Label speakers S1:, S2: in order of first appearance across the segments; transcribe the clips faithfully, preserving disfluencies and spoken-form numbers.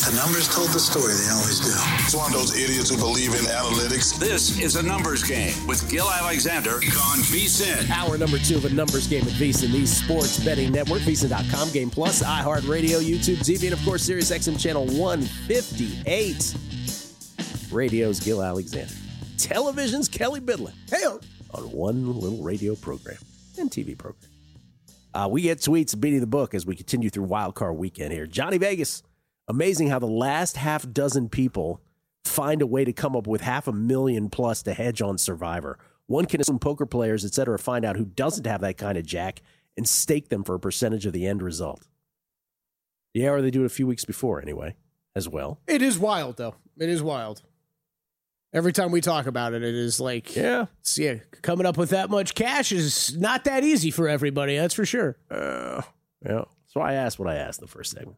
S1: The numbers told the story. They always do.
S2: It's one of those idiots who believe in analytics.
S3: This is a numbers game with Gil Alexander on VSiN.
S4: Hour number two of a numbers game with VSiN, the sports betting network, VSiN dot com, Game Plus, iHeartRadio, YouTube T V, and of course, Sirius X M channel one fifty-eight. Radio's Gil Alexander. Television's Kelly Bidlin. Hey, on one little radio program and T V program. Uh, we get tweets beating the book as we continue through Wild Card Weekend here. Johnny Vegas, amazing how the last half dozen people find a way to come up with half a million plus to hedge on Survivor. One can assume poker players, et cetera, find out who doesn't have that kind of jack and stake them for a percentage of the end result. Yeah, or they do it a few weeks before anyway, as well.
S5: It is wild, though. It is wild. Every time we talk about it, it is like,
S4: yeah,
S5: yeah, coming up with that much cash is not that easy for everybody. That's for sure.
S4: Uh, yeah. So I asked what I asked the first segment.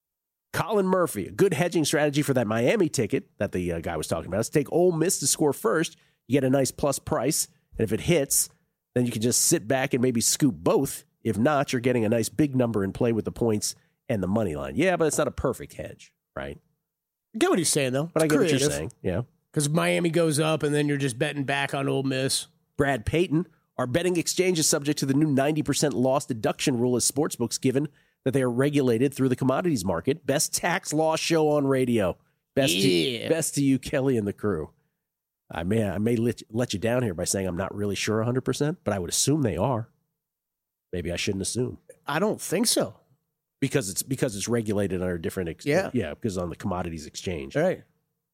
S4: Colin Murphy, a good hedging strategy for that Miami ticket that the uh, guy was talking about is take Ole Miss to score first. You get a nice plus price. And if it hits, then you can just sit back and maybe scoop both. If not, you're getting a nice big number and play with the points and the money line. Yeah, but it's not a perfect hedge, right?
S5: I get what he's saying, though.
S4: But
S5: it's
S4: I get
S5: creative.
S4: what you're saying, yeah.
S5: Because Miami goes up, and then you're just betting back on Ole Miss.
S4: Brad Payton, our betting exchange is subject to the new ninety percent loss deduction rule as sportsbooks, given that they are regulated through the commodities market. Best tax law show on radio. Best,
S5: yeah.
S4: to, best to you, Kelly, and the crew. I may, I may let, let you down here by saying I'm not really sure one hundred percent, but I would assume they are. Maybe I shouldn't assume.
S5: I don't think so.
S4: Because it's because it's regulated under a different ex-
S5: yeah.
S4: yeah, because on the commodities exchange.
S5: All right.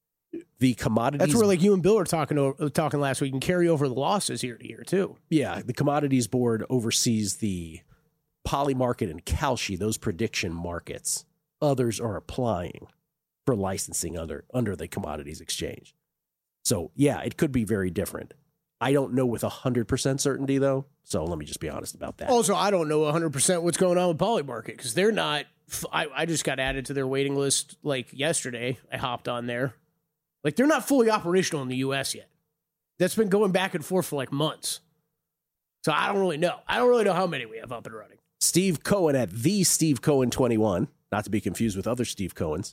S4: The commodities.
S5: That's where, like you and Bill were talking over, talking last week, and carry over the losses year to year too.
S4: Yeah, the commodities board oversees the poly market and Kalshi, those prediction markets. Others are applying for licensing under under the commodities exchange. So yeah, it could be very different. I don't know with a hundred percent certainty though. So let me just be honest about that.
S5: Also, I don't know a hundred percent what's going on with poly market because they're not. I, I just got added to their waiting list like yesterday. I hopped on there. Like, they're not fully operational in the U S yet. That's been going back and forth for like months. So I don't really know. I don't really know how many we have up and running.
S4: Steve Cohen at the Steve Cohen twenty-one, not to be confused with other Steve Cohens.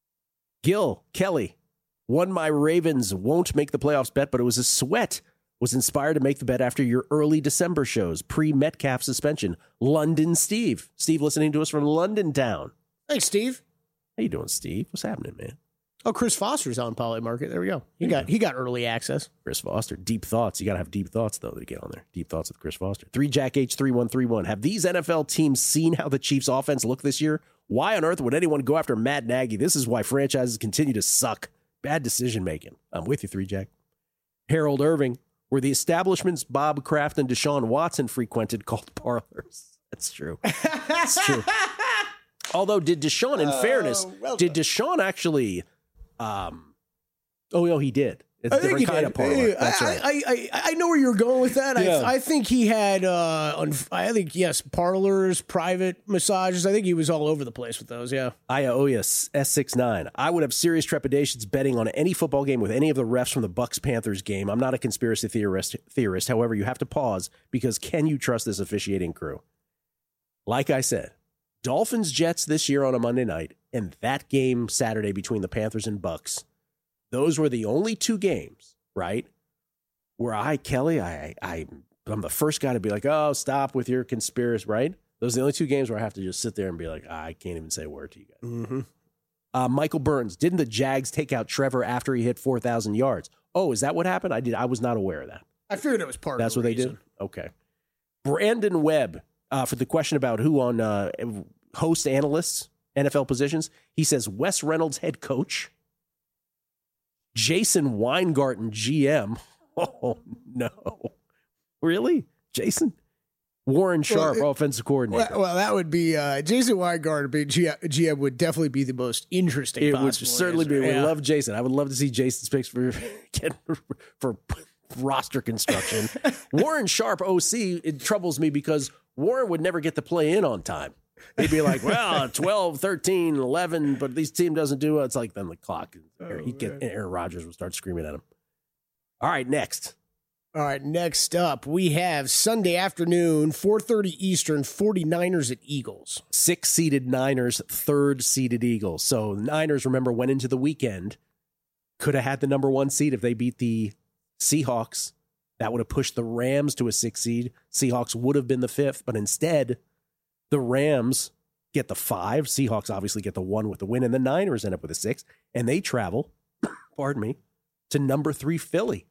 S4: Gil, Kelly, won my Ravens won't make the playoffs bet, but it was a sweat. Was inspired to make the bet after your early December shows, pre-Metcalf suspension. London Steve. Steve listening to us from London town.
S5: Hey, Steve.
S4: How you doing, Steve? What's happening, man?
S5: Oh, Chris Foster's on Poly Market. There we go. He got he got early access.
S4: Chris Foster, deep thoughts. You got to have deep thoughts, though, to get on there. Deep thoughts with Chris Foster. three Jack H three one three one. Have these N F L teams seen how the Chiefs' offense look this year? Why on earth would anyone go after Matt Nagy? This is why franchises continue to suck. Bad decision making. I'm with you, three Jack. Harold Irving, were the establishments Bob Kraft and Deshaun Watson frequented called parlors? That's true. That's true. Although, did Deshaun, in uh, fairness, well did Deshaun actually... Um, oh, no, he did. It's a different kind did. of parlor. That's
S5: I,
S4: right.
S5: I, I, I know where you're going with that.
S4: Yeah.
S5: I, I think he had, uh, un- I think, yes, parlors, private massages. I think he was all over the place with those, yeah.
S4: Ioyas, S sixty-nine. I would have serious trepidations betting on any football game with any of the refs from the Bucks-Panthers game. I'm not a conspiracy theorist, theorist. However, you have to pause because can you trust this officiating crew? Like I said, Dolphins-Jets this year on a Monday night, and that game Saturday between the Panthers and Bucks. Those were the only two games, right, where I, Kelly, I, I, I'm the first guy to be like, oh, stop with your conspiracy, right? Those are the only two games where I have to just sit there and be like, I can't even say a word to you guys.
S5: Mm-hmm.
S4: Uh, Michael Burns, didn't the Jags take out Trevor after he hit four thousand yards? Oh, is that what happened? I did. I was not aware of that.
S5: I figured it was part
S4: That's
S5: of the
S4: what
S5: reason.
S4: they did? Okay. Brandon Webb, uh, for the question about who on uh, host analysts, N F L positions, he says Wes Reynolds, head coach. Jason Weingarten, G M. Oh, no. Really? Jason? Warren Sharp, well, it, offensive coordinator.
S5: Well, well, that would be uh, Jason Weingarten being G M would definitely be the most interesting.
S4: It would certainly
S5: answer.
S4: be.
S5: Yeah.
S4: We love Jason. I would love to see Jason's picks for for roster construction. Warren Sharp, O C, it troubles me because Warren would never get to play in on time. He'd be like, well, twelve, thirteen, eleven, but this team doesn't do it. It's like then the clock.
S5: Oh,
S4: He'd get Aaron Rodgers would start screaming at him. All right, next.
S5: All right, next up, we have Sunday afternoon, four thirty Eastern, 49ers at Eagles.
S4: Six-seeded Niners, third-seeded Eagles. So Niners, remember, went into the weekend, could have had the number one seed if they beat the Seahawks. That would have pushed the Rams to a six seed. Seahawks would have been the fifth, but instead, the Rams get the five. Seahawks obviously get the one with the win, and the Niners end up with a six, and they travel, pardon me, to number three Philly.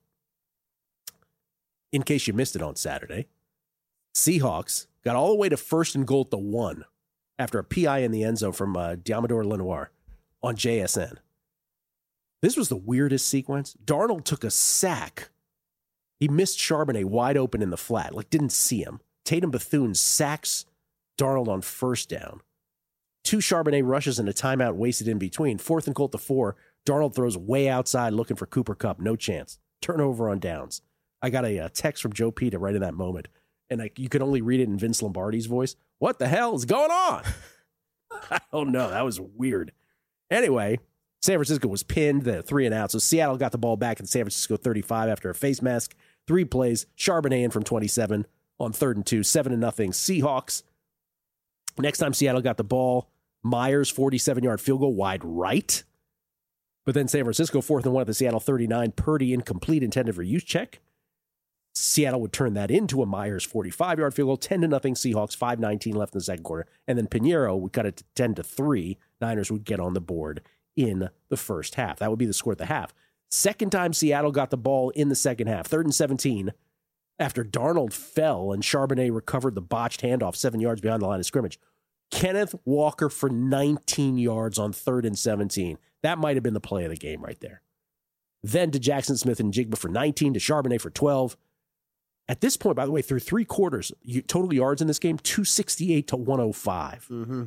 S4: In case you missed it on Saturday, Seahawks got all the way to first and goal at the one after a P I in the end zone from uh, Diamador Lenoir on J S N. This was the weirdest sequence. Darnold took a sack. He missed Charbonnet wide open in the flat, like didn't see him. Tatum Bethune sacks Darnold on first down. Two Charbonnet rushes and a timeout wasted in between. Fourth and goal at the four. Darnold throws way outside looking for Cooper Kupp. No chance. Turnover on downs. I got a, a text from Joe Pita right in that moment, and I, you could only read it in Vince Lombardi's voice. What the hell is going on? I don't know. That was weird. Anyway, San Francisco was pinned, the three and out, so Seattle got the ball back in San Francisco thirty-five after a face mask. Three plays, Charbonnet in from twenty-seven on third and two, seven to nothing. Seahawks. Next time Seattle got the ball, Myers, forty-seven-yard field goal wide right. But then San Francisco, fourth and one at the Seattle thirty-nine. Purdy incomplete, intended for Juszczyk. Seattle would turn that into a Myers forty-five-yard field goal, ten to nothing Seahawks, five nineteen left in the second quarter. And then Pinheiro would cut it to ten to three. Niners would get on the board in the first half. That would be the score at the half. Second time Seattle got the ball in the second half, third and seventeen, after Darnold fell and Charbonnet recovered the botched handoff seven yards behind the line of scrimmage. Kenneth Walker for nineteen yards on third and seventeen. That might have been the play of the game right there. Then to Jackson Smith and Jigba for nineteen, to Charbonnet for twelve. At this point, by the way, through three quarters, total yards in this game, two sixty-eight to one oh five.
S5: Mm-hmm.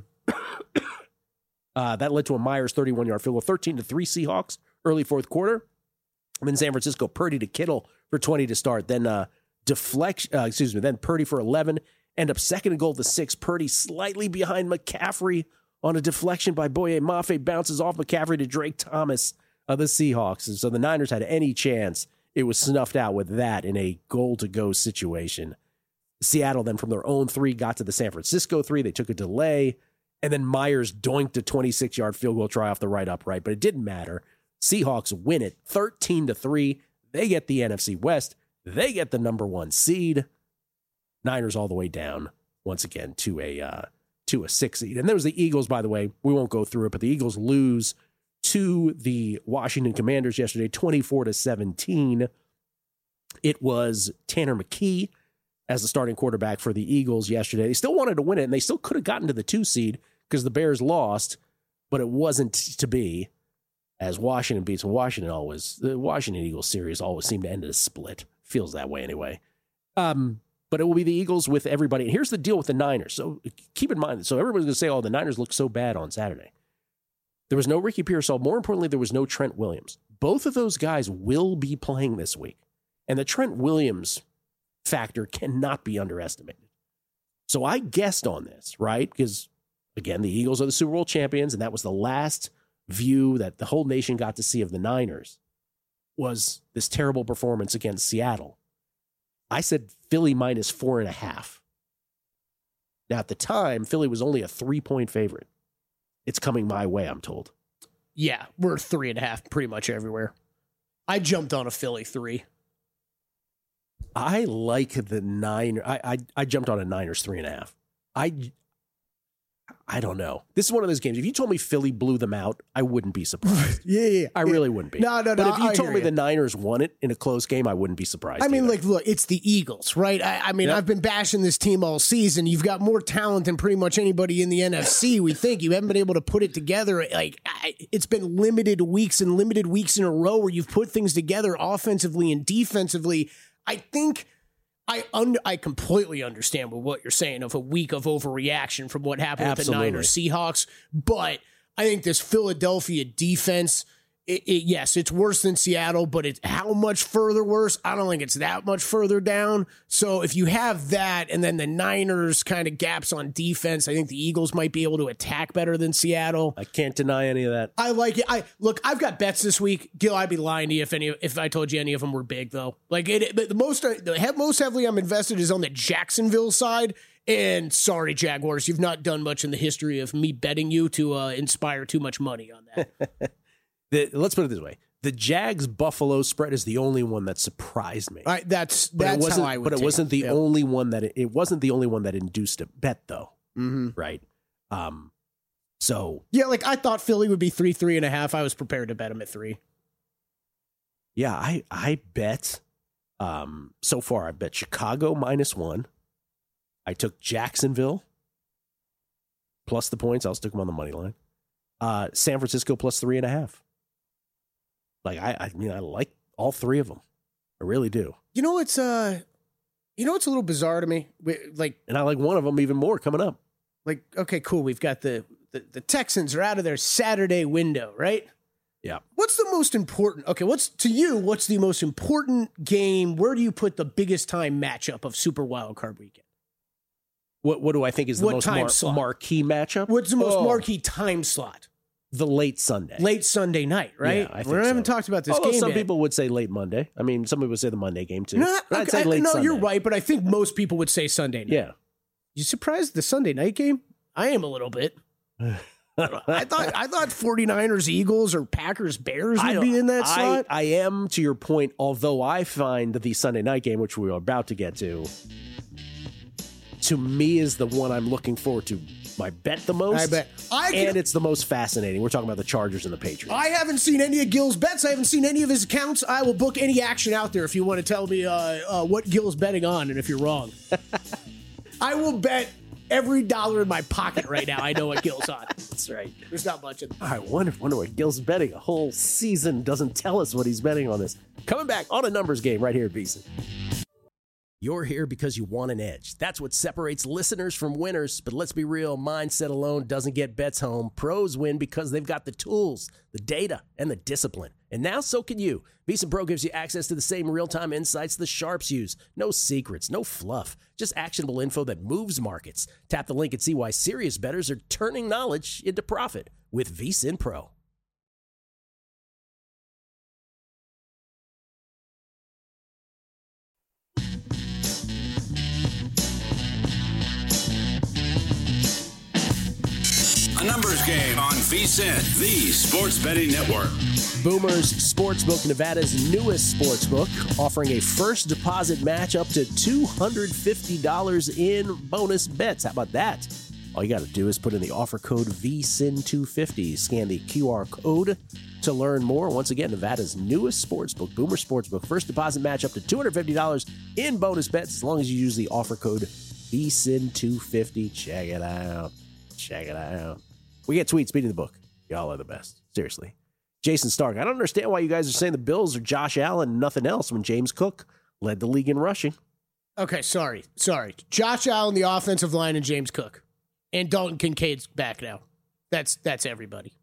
S4: uh, that led to a Myers thirty-one-yard field goal, thirteen to three Seahawks, early fourth quarter. And then San Francisco, Purdy to Kittle for twenty to start. Then uh, deflection, uh, excuse me, then Purdy for eleven. End up second and goal to six. Purdy slightly behind McCaffrey on a deflection by Boye Mafe. Bounces off McCaffrey to Drake Thomas of the Seahawks. And so the Niners had any chance. It was snuffed out with that in a goal-to-go situation. Seattle then from their own three got to the San Francisco three. They took a delay. And then Myers doinked a twenty-six-yard field goal try off the right upright. But it didn't matter. Seahawks win it thirteen to three. They get the N F C West. They get the number one seed. Niners all the way down once again to a uh, to a six seed. And there was the Eagles, by the way. We won't go through it, but the Eagles lose to the Washington Commanders yesterday, twenty-four to seventeen. It was Tanner McKee as the starting quarterback for the Eagles yesterday. They still wanted to win it, and they still could have gotten to the two seed because the Bears lost, but it wasn't to be. As Washington beats Washington always, the Washington Eagles series always seem to end in a split. Feels that way anyway. Um, but it will be the Eagles with everybody. And here's the deal with the Niners. So keep in mind, so everybody's going to say, oh, the Niners look so bad on Saturday. There was no Ricky Pearsall. More importantly, there was no Trent Williams. Both of those guys will be playing this week. And the Trent Williams factor cannot be underestimated. So I guessed on this, right? Because, again, the Eagles are the Super Bowl champions, and that was the last view that the whole nation got to see of the Niners was this terrible performance against Seattle. I said Philly minus four and a half. Now, at the time, Philly was only a three-point favorite. It's coming my way, I'm told.
S5: Yeah, we're three and a half pretty much everywhere. I jumped on a Philly three.
S4: I like the Niners. I, I I jumped on a Niners three and a half. I I don't know. This is one of those games. If you told me Philly blew them out, I wouldn't be surprised.
S5: yeah, yeah,
S4: I really wouldn't be.
S5: No, no, no.
S4: But if you
S5: I
S4: told me
S5: you.
S4: the Niners won it in a close game, I wouldn't be surprised.
S5: I mean,
S4: either.
S5: like, look, it's the Eagles, right? I, I mean,
S4: Yep.
S5: I've been bashing this team all season. You've got more talent than pretty much anybody in the N F C. We think you haven't been able to put it together. Like, I, it's been limited weeks and limited weeks in a row where you've put things together offensively and defensively. I think. I un- I completely understand what you're saying of a week of overreaction from what happened
S4: Absolutely.
S5: with the Niners Seahawks, but I think this Philadelphia defense it, it, yes, it's worse than Seattle, but it's how much further worse? I don't think it's that much further down. So if you have that and then the Niners kind of gaps on defense, I think the Eagles might be able to attack better than Seattle.
S4: I can't deny any of that.
S5: I like it. I look, I've got bets this week. Gil, I'd be lying to you if any if I told you any of them were big though. Like it, but the most the most heavily I'm invested is on the Jacksonville side. And sorry, Jaguars, you've not done much in the history of me betting you to uh, inspire too much money on that.
S4: the, let's put it this way. The Jags-Buffalo spread is the only one that surprised me.
S5: All right, that's
S4: but
S5: that's
S4: it wasn't,
S5: how I would
S4: But it
S5: take
S4: wasn't the
S5: Yep.
S4: only one that it, it wasn't the only one that induced a bet though.
S5: Mm-hmm.
S4: Right. Um. So
S5: Yeah, like I thought Philly would be three, three and a half. I was prepared to bet them at three.
S4: yeah, I I bet. Um. So far, I bet Chicago minus one. I took Jacksonville plus the points. I'll stick them on the money line. Uh, San Francisco plus three and a half. Like I, I mean, I like all three of them. I really do.
S5: You know what's uh, you know what's a little bizarre to me? We, like,
S4: And I like one of them even more coming up.
S5: like okay, cool. We've got the, the the Texans are out of their Saturday window, right?
S4: Yeah.
S5: What's the most important? Okay, what's to you? What's the most important game? Where do you put the biggest time matchup of Super Wildcard Weekend?
S4: What What do I think is the
S5: What
S4: most
S5: time
S4: mar-
S5: slot?
S4: marquee matchup?
S5: What's the most
S4: Oh,
S5: marquee time slot?
S4: The late Sunday.
S5: Late Sunday night, right?
S4: Yeah, I think
S5: we haven't
S4: so.
S5: talked about this
S4: Although
S5: game
S4: some
S5: yet.
S4: people would say late Monday. I mean, some people would say the Monday game too.
S5: No,
S4: But I'd
S5: okay,
S4: say
S5: I-
S4: late
S5: no,
S4: Sunday.
S5: you're right, but I think most people would say Sunday night.
S4: Yeah.
S5: You surprised the Sunday night game? I am a little bit. I thought I thought 49ers Eagles or Packers Bears
S4: I
S5: would
S4: don't-
S5: be in that
S4: I,
S5: slot.
S4: I am, to your point, although I find the Sunday night game, which we are about to get to, to me is the one I'm looking forward to my bet the most.
S5: I bet. I can-
S4: and it's the most fascinating. We're talking about the Chargers and the Patriots.
S5: I haven't seen any of Gil's bets. I haven't seen any of his accounts. I will book any action out there if you want to tell me uh, uh, what Gil's betting on and if you're wrong. I will bet every dollar in my pocket right now. I know what Gil's on.
S4: That's right.
S5: There's not much in
S4: I wonder, wonder what Gil's betting. A whole season doesn't tell us what he's betting on this. Coming back on a numbers game right here at VSiN. You're here because you want an edge. That's what separates listeners from winners. But let's be real, mindset alone doesn't get bets home. Pros win because they've got the tools, the data, and the discipline. And now so can you. VSiN Pro gives you access to the same real-time insights the sharps use. No secrets, no fluff, just actionable info that moves markets. Tap the link and see why serious bettors are turning knowledge into profit with VSiN Pro.
S3: A numbers game on VSiN, the sports betting network.
S4: Boomers Sportsbook, Nevada's newest sportsbook, offering a first deposit match up to two hundred fifty dollars in bonus bets. How about that? All you got to do is put in the offer code V S I N two fifty. Scan the Q R code to learn more. Once again, Nevada's newest sportsbook, Boomer Sportsbook. First deposit match up to two hundred fifty dollars in bonus bets as long as you use the offer code V S I N two fifty. Check it out. Check it out. We get tweets beating the book. Y'all are the best. Seriously. Jason Stark, I don't understand why you guys are saying the Bills are Josh Allen and nothing else when James Cook led the league in rushing.
S5: Okay, sorry. Sorry. Josh Allen, the offensive line, and James Cook. And Dalton Kincaid's back now. That's that's everybody.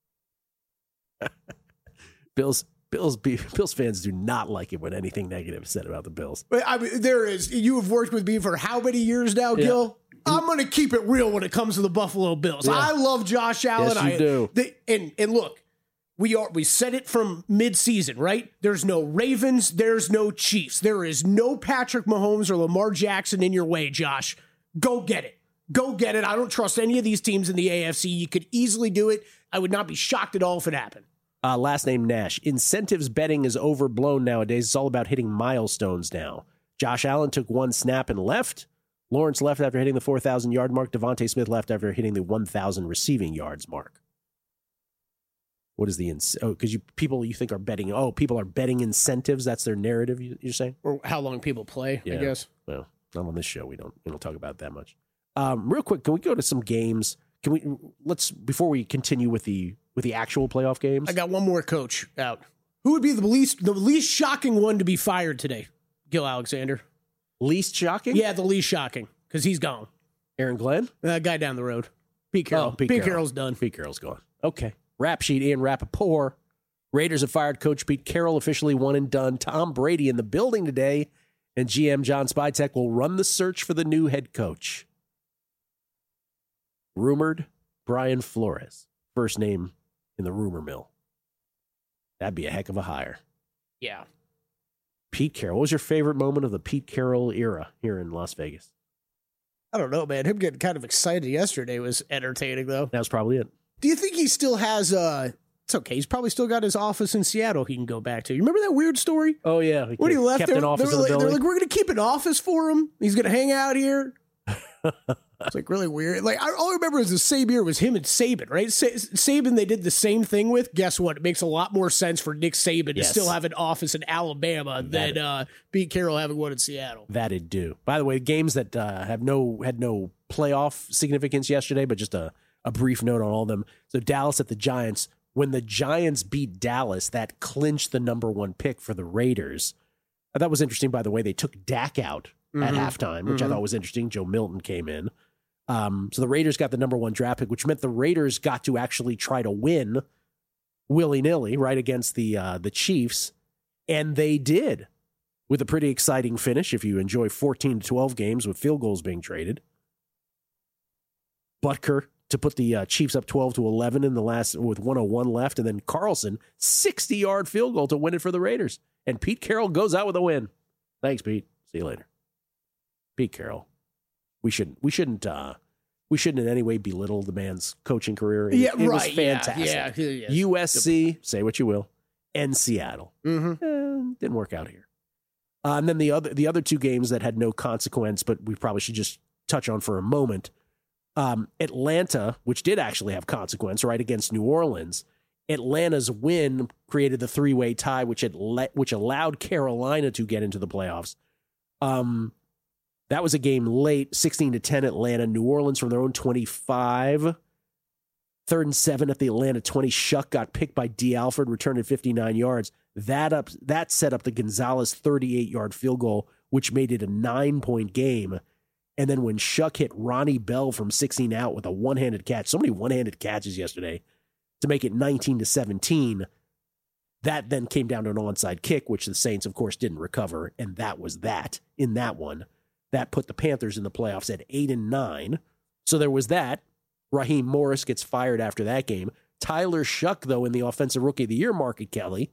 S4: Bills Bills Bills fans do not like it when anything negative is said about the Bills.
S5: I mean, there is. You have worked with me for how many years now,
S4: Yeah.
S5: Gil? I'm going to keep it real when it comes to the Buffalo Bills.
S4: Yeah.
S5: I love Josh Allen.
S4: Yes, you
S5: I,
S4: do.
S5: They, and and look, we are we said it from midseason, right? There's no Ravens, there's no Chiefs. There is no Patrick Mahomes or Lamar Jackson in your way, Josh. Go get it. Go get it. I don't trust any of these teams in the A F C. You could easily do it. I would not be shocked at all if it happened.
S4: Uh, last name Nash. Incentives betting is overblown nowadays. It's all about hitting milestones now. Josh Allen took one snap and left. Lawrence left after hitting the four thousand yard mark. Devontae Smith left after hitting the one thousand receiving yards mark. What is the ins- oh? Because you people you think are betting. Oh, people are betting incentives. That's their narrative. You, you're saying?
S5: Or how long people play, I guess.
S4: Well, not on this show. We don't we don't talk about it that much. Um, real quick, can we go to some games? Can we let's before we continue with the with the actual playoff games?
S5: I got one more coach out. Who would be the least the least shocking one to be fired today? Gil Alexander.
S4: Least shocking?
S5: Yeah, the least shocking because he's gone.
S4: Aaron Glenn?
S5: That guy down the road. Pete Carroll.
S4: Oh, Pete
S5: Pete
S4: Carroll.
S5: Carroll's done.
S4: Pete Carroll's gone. Okay. Rap sheet, Ian Rappaport. Raiders have fired Coach Pete Carroll, officially one and done. Tom Brady in the building today, and G M John Spytek will run the search for the new head coach. Rumored Brian Flores, first name in the rumor mill. That'd be a heck of a hire.
S5: Yeah.
S4: Pete Carroll. What was your favorite moment of the Pete Carroll era here in Las Vegas?
S5: I don't know, man. Him getting kind of excited yesterday was entertaining, though.
S4: That was probably it.
S5: Do you think he still has, uh, it's okay, he's probably still got his office in Seattle he can go back to. You remember that weird story?
S4: Oh, yeah.
S5: When he left,
S4: kept
S5: they
S4: an
S5: were,
S4: office
S5: they were
S4: in the
S5: like, they're
S4: building.
S5: like, we're going to keep an office for him. He's going to hang out here. It's like really weird. Like, I, all I remember is the same year was him and Saban, right? Sa- Saban, they did the same thing with. Guess what? It makes a lot more sense for Nick Saban
S4: Yes.
S5: to still have an office in Alabama than uh, Pete Carroll having one in Seattle.
S4: That'd do. By the way, games that uh, have no had no playoff significance yesterday, but just a, a brief note on all of them. So Dallas at the Giants. When the Giants beat Dallas, that clinched the number one pick for the Raiders. I thought it was interesting, by the way, they took Dak out
S5: Mm-hmm.
S4: at halftime, which
S5: Mhm.
S4: I thought was interesting. Joe Milton came in. Um, so the Raiders got the number one draft pick, which meant the Raiders got to actually try to win willy-nilly, right, against the uh, the Chiefs. And they did, with a pretty exciting finish if you enjoy fourteen to twelve games with field goals being traded. Butker to put the uh, Chiefs up twelve to eleven in the last with one oh one left, and then Carlson, sixty-yard field goal to win it for the Raiders. And Pete Carroll goes out with a win. Thanks, Pete. See you later. Pete Carroll. We shouldn't we shouldn't uh, we shouldn't in any way belittle the man's coaching career. It,
S5: Yeah,
S4: it
S5: right.
S4: was fantastic.
S5: Yeah, yeah, yeah.
S4: U S C, say what you will, and Seattle.
S5: Mm-hmm.
S4: Eh, didn't work out here. Uh, and then the other the other two games that had no consequence, but we probably should just touch on for a moment. Um, Atlanta, which did actually have consequence, right, against New Orleans. Atlanta's win created the three-way tie, which had le- which allowed Carolina to get into the playoffs. Um, that was a game late, sixteen to ten Atlanta. New Orleans from their own twenty-five. Third and seven at the Atlanta twenty. Shuck got picked by D. Alford, returned at fifty-nine yards. That up that set up the Gonzalez thirty-eight-yard field goal, which made it a nine-point game. And then when Shuck hit Ronnie Bell from sixteen out with a one-handed catch, so many one-handed catches yesterday to make it nineteen to seventeen, that then came down to an onside kick, which the Saints, of course, didn't recover. And that was that in that one. That put the Panthers in the playoffs at eight and nine. So there was that. Raheem Morris gets fired after that game. Tyler Shuck, though, in the Offensive Rookie of the Year market, Kelly,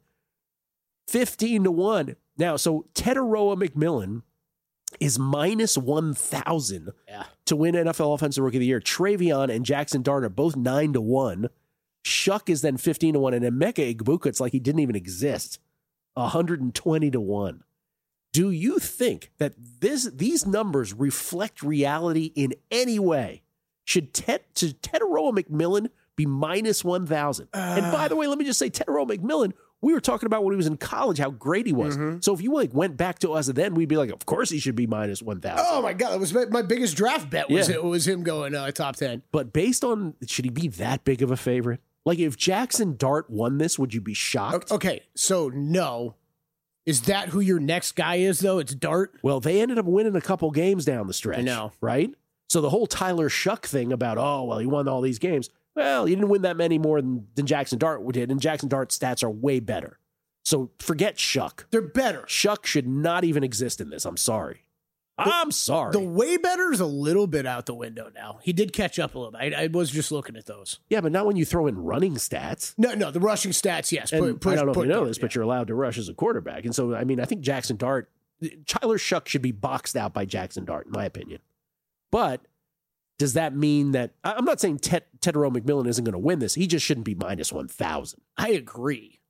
S4: fifteen to one. Now, so Teteroa McMillan is minus one thousand
S5: Yeah.
S4: to win N F L Offensive Rookie of the Year. Travion and Jackson Dart are both nine to one. Shuck is then fifteen to one, and Emeka Egbuka, it's like he didn't even exist, one hundred twenty to one. Do you think that this these numbers reflect reality in any way? Should Ted, should Teteroa McMillan be minus one thousand? Uh, and by the way, let me just say, Teteroa McMillan, we were talking about when he was in college how great he was. Mm-hmm. So if you like went back to us then, we'd be like, of course he should be minus one thousand.
S5: Oh, my God. That was my, my biggest draft bet was,
S4: Yeah.
S5: it was him going uh, top ten.
S4: But based on, should he be that big of a favorite? Like if Jackson Dart won this, would you be shocked?
S5: Okay, so no. Is that who your next guy is, though? It's Dart?
S4: Well, they ended up winning a couple games down the stretch.
S5: I know.
S4: Right? So the whole Tyler Shuck thing about, oh, well, he won all these games. Well, he didn't win that many more than, than Jackson Dart did, and Jackson Dart's stats are way better. So forget Shuck.
S5: They're better.
S4: Shuck should not even exist in this. I'm sorry. The, I'm sorry.
S5: The way better is a little bit out the window now. He did catch up a little bit. I, I was just looking at those.
S4: Yeah, but not when you throw in running stats.
S5: No, no, the rushing stats, yes.
S4: And
S5: Put, push,
S4: I don't know
S5: put
S4: if you know
S5: Dart,
S4: this,
S5: yeah.
S4: but you're allowed to rush as a quarterback. And so, I mean, I think Jackson Dart, Tyler Shuck should be boxed out by Jackson Dart, in my opinion. But does that mean that, I'm not saying Ted, Teteroa McMillan isn't going to win this. He just shouldn't be minus one thousand.
S5: I agree.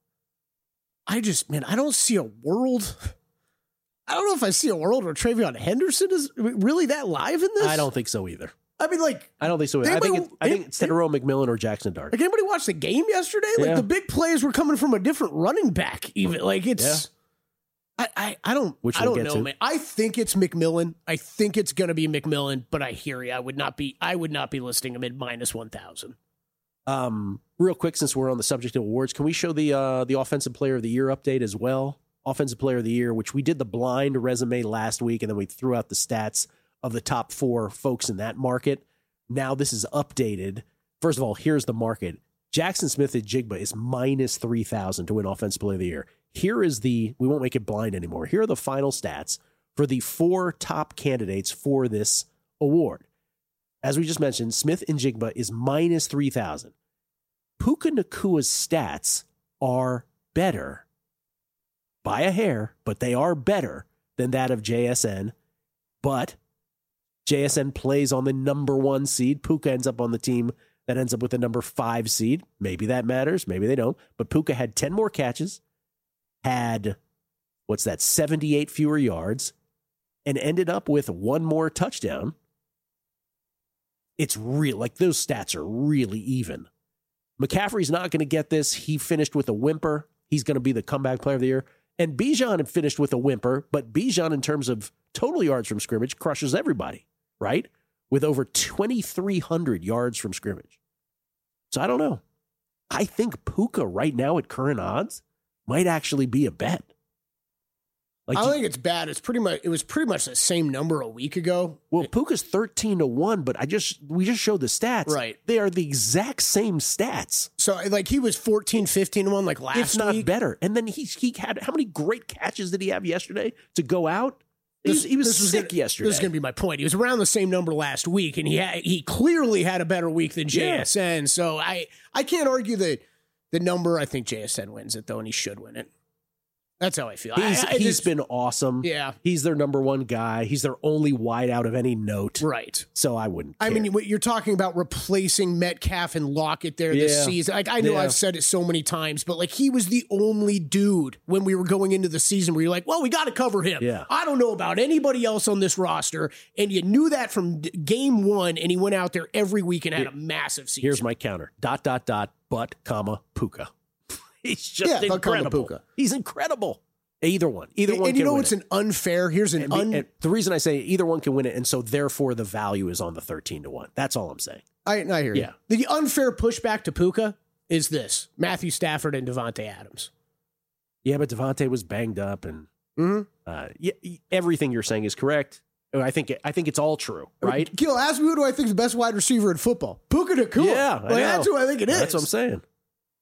S5: I just, man, I don't see a world. I don't know if I see a world where Travion Henderson is really that live in this.
S4: I don't think so either.
S5: I mean, like,
S4: I don't think so either. I think, it's, I think it's Teteroa McMillan or Jackson Dart.
S5: like anybody watch the game yesterday? Like
S4: Yeah.
S5: the big plays were coming from a different running back. Even like it's, I, I, I don't,
S4: Which
S5: I
S4: we'll
S5: don't
S4: get
S5: know,
S4: to.
S5: man. I think it's McMillan. I think it's gonna be McMillan. But I hear you. I would not be. I would not be listing him at minus one thousand.
S4: Um, real quick, since we're on the subject of awards, can we show the uh, the Offensive Player of the Year update as well? Offensive Player of the Year, which we did the blind resume last week, and then we threw out the stats of the top four folks in that market. Now this is updated. First of all, here's the market. Jackson Smith-Njigba is minus three thousand to win Offensive Player of the Year. Here is the, we won't make it blind anymore. Here are the final stats for the four top candidates for this award. As we just mentioned, Smith-Njigba is minus three thousand. Puka Nacua's stats are better by a hair, but they are better than that of J S N. But J S N plays on the number one seed. Puka ends up on the team that ends up with the number five seed. Maybe that matters. Maybe they don't. But Puka had ten more catches, had, what's that, seventy-eight fewer yards, and ended up with one more touchdown. It's real. Like, those stats are really even. McCaffrey's not going to get this. He finished with a whimper. He's going to be the comeback player of the year. And Bijan had finished with a whimper, but Bijan, in terms of total yards from scrimmage, crushes everybody, right? With over twenty-three hundred yards from scrimmage. So I don't know. I think Puka right now at current odds might actually be a bet. Like,
S5: I don't think it's bad. It's pretty much, it was pretty much the same number a week ago.
S4: Well, Puka's thirteen to one, but I just, we just showed the stats.
S5: Right.
S4: They are the exact same stats.
S5: So, like, he was fourteen, fifteen to one, like last week.
S4: If not better. And then he, he had, how many great catches did he have yesterday to go out? He was, he was sick
S5: gonna,
S4: yesterday.
S5: This is going to be my point. He was around the same number last week, and he had, he clearly had a better week than J S N. Yeah. So I, I can't argue that the number. I think J S N wins it, though, and he should win it. That's how I feel.
S4: He's,
S5: I, I
S4: he's
S5: just,
S4: been awesome.
S5: Yeah.
S4: He's their number one guy. He's their only wideout of any note.
S5: Right.
S4: So I wouldn't care.
S5: I mean, you're talking about replacing Metcalf and Lockett there
S4: yeah.
S5: this season. Like, I know
S4: yeah.
S5: I've said it so many times, but like, he was the only dude when we were going into the season where you're like, well, we got to cover him.
S4: Yeah.
S5: I don't know about anybody else on this roster. And you knew that from d- game one, and he went out there every week and had a massive season.
S4: Here's my counter. Dot, dot, dot, but, comma, Puka. He's just
S5: yeah,
S4: incredible.
S5: Puka.
S4: He's incredible. Either one. Either
S5: and,
S4: one
S5: and
S4: can
S5: you know
S4: win
S5: what's
S4: it.
S5: an unfair? Here's an
S4: and, be,
S5: un.
S4: and the reason I say either one can win it, and so therefore the value is on the thirteen to one. That's all I'm saying.
S5: I, I hear
S4: yeah.
S5: you. The unfair pushback to Puka is this: Matthew Stafford and Devontae Adams.
S4: Yeah, but Devontae was banged up, and
S5: mm-hmm.
S4: uh, yeah, everything you're saying is correct. I think I think it's all true, right?
S5: Gil, ask me who do I think is the best wide receiver in football? Puka Nacua.
S4: Yeah,
S5: like, that's who I think it is.
S4: That's what I'm saying. Um,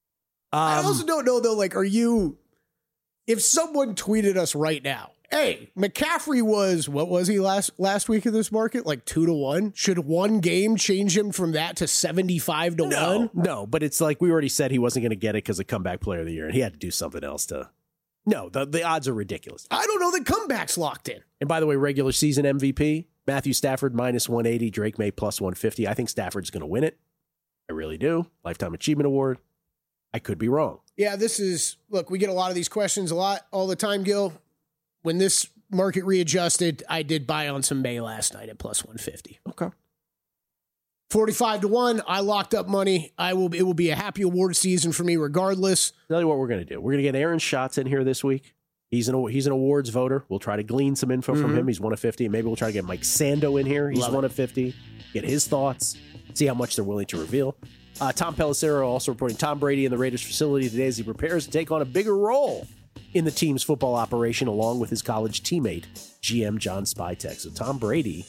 S5: I also don't know though. Like, are you? If someone tweeted us right now, hey, McCaffrey was, what was he last last week in this market? Like two to one? Should one game change him from that to seventy-five to
S4: no,
S5: one?
S4: No, but it's like we already said he wasn't going to get it because of comeback player of the year, and he had to do something else to. No, the, the odds are ridiculous.
S5: I don't know that comeback's locked in.
S4: And by the way, regular season M V P, Matthew Stafford minus one eighty, Drake May plus one fifty. I think Stafford's going to win it. I really do. Lifetime Achievement Award. I could be wrong.
S5: Yeah, this is, look, we get a lot of these questions a lot, all the time, Gil. When this market readjusted, I did buy on some May last night at plus one fifty.
S4: Okay.
S5: forty-five to one, I locked up money. I will. It will be a happy award season for me regardless.
S4: Tell you what we're going to do. We're going to get Aaron Schatz in here this week. He's an he's an awards voter. We'll try to glean some info mm-hmm. from him. He's one of fifty. Maybe we'll try to get Mike Sando in here. He's Love one it. of fifty. Get his thoughts. See how much they're willing to reveal. Uh, Tom Pelissero also reporting Tom Brady in the Raiders facility today as he prepares to take on a bigger role in the team's football operation along with his college teammate, G M John Spytek. So Tom Brady,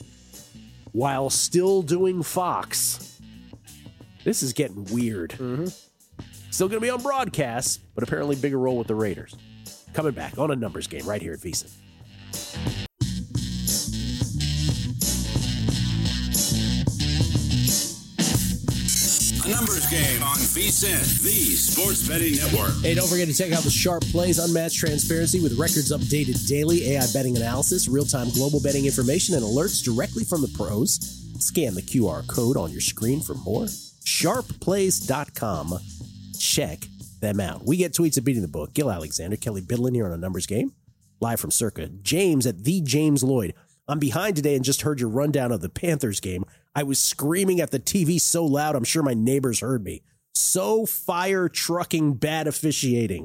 S4: while still doing Fox, this is getting weird.
S5: Mm-hmm.
S4: Still going to be on broadcast, but apparently bigger role with the Raiders. Coming back on a numbers game right here at VSiN.
S3: A numbers game on VSiN, the Sports Betting Network.
S4: Hey, don't forget to check out the Sharp Plays Unmatched Transparency with records updated daily, A I betting analysis, real-time global betting information, and alerts directly from the pros. Scan the Q R code on your screen for more. sharp plays dot com. Check them out. We get tweets at Beating the Book. Gil Alexander, Kelly Bidlin here on a numbers game. Live from Circa. James at the James Lloyd. I'm behind today and just heard your rundown of the Panthers game. I was screaming at the T V so loud, I'm sure my neighbors heard me. So fire trucking bad officiating.